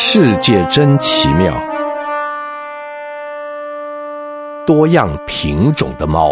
世界真奇妙，多样品种的猫。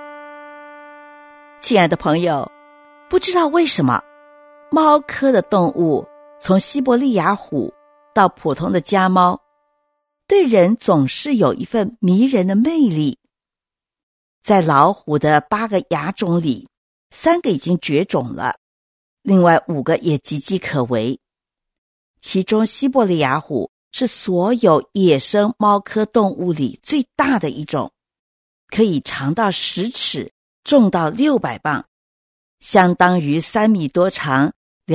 亲爱的朋友，不知道为什么，猫科的动物从西伯利亚虎到普通的家猫，对人总是有一份迷人的魅力。在老虎的8个亚种里，3个已经绝种了，另外5个也岌岌可危。其中西伯利亚虎是所有野生猫科动物里最大的一种，可以长到10尺，重到600磅，相当于3米多长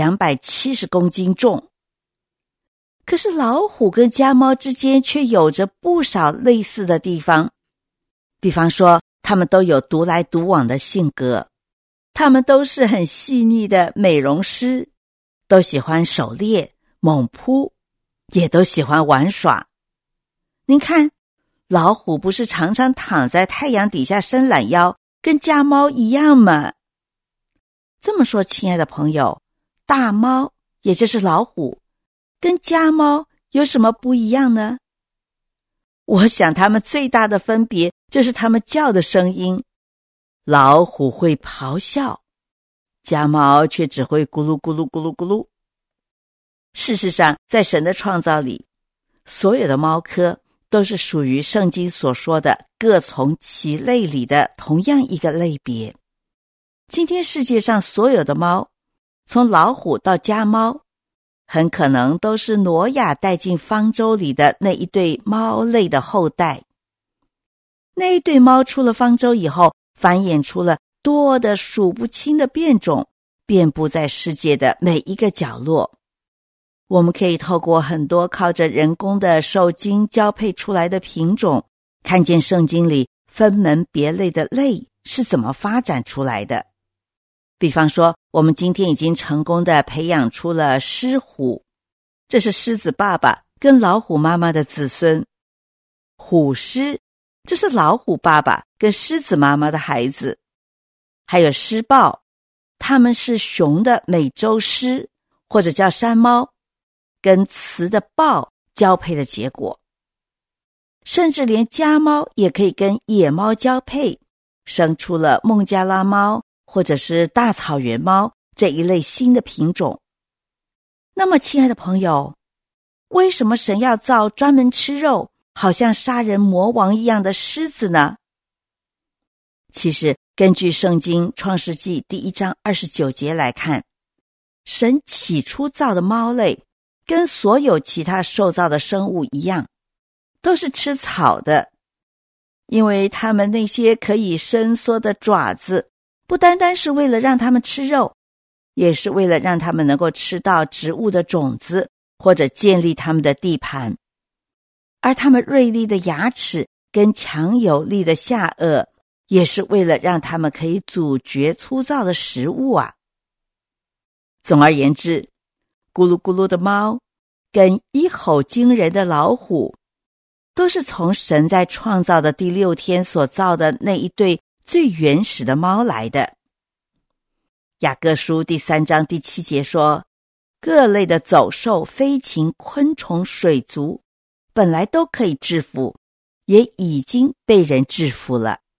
，270公斤重。可是老虎跟家猫之间却有着不少类似的地方，比方说它们都有独来独往的性格，它们都是很细腻的美容师，都喜欢狩猎猛扑，也都喜欢玩耍。您看，老虎不是常常躺在太阳底下伸懒腰，跟家猫一样吗？这么说，亲爱的朋友，大猫也就是老虎跟家猫有什么不一样呢？我想它们最大的分别就是它们叫的声音。老虎会咆哮，家猫却只会咕噜咕噜咕噜咕噜。事实上，在神的创造里，所有的猫科都是属于圣经所说的各从其类里的同样一个类别。今天世界上所有的猫，从老虎到家猫，很可能都是挪亚带进方舟里的那一对猫类的后代。那一对猫出了方舟以后，繁衍出了多的数不清的变种，遍布在世界的每一个角落。我们可以透过很多靠着人工的受精交配出来的品种，看见圣经里分门别类的类是怎么发展出来的。比方说，我们今天已经成功的培养出了狮虎，这是狮子爸爸跟老虎妈妈的子孙；虎狮，这是老虎爸爸跟狮子妈妈的孩子；还有狮豹，它们是熊的美洲狮，或者叫山猫，跟雌的豹交配的结果。甚至连家猫也可以跟野猫交配，生出了孟加拉猫或者是大草原猫这一类新的品种。那么亲爱的朋友，为什么神要造专门吃肉，好像杀人魔王一样的狮子呢？其实根据圣经创世纪第1章29节来看，神起初造的猫类跟所有其他受造的生物一样，都是吃草的，因为它们那些可以伸缩的爪子，不单单是为了让它们吃肉，也是为了让它们能够吃到植物的种子，或者建立它们的地盘。而它们锐利的牙齿跟强有力的下颚，也是为了让它们可以咀嚼粗糙的食物啊。总而言之，咕噜咕噜的猫跟一吼惊人的老虎，都是从神在创造的第6天所造的那一对最原始的猫来的。雅各书第3章第7节说，各类的走兽、飞禽、昆虫、水族，本来都可以制服，也已经被人制服了。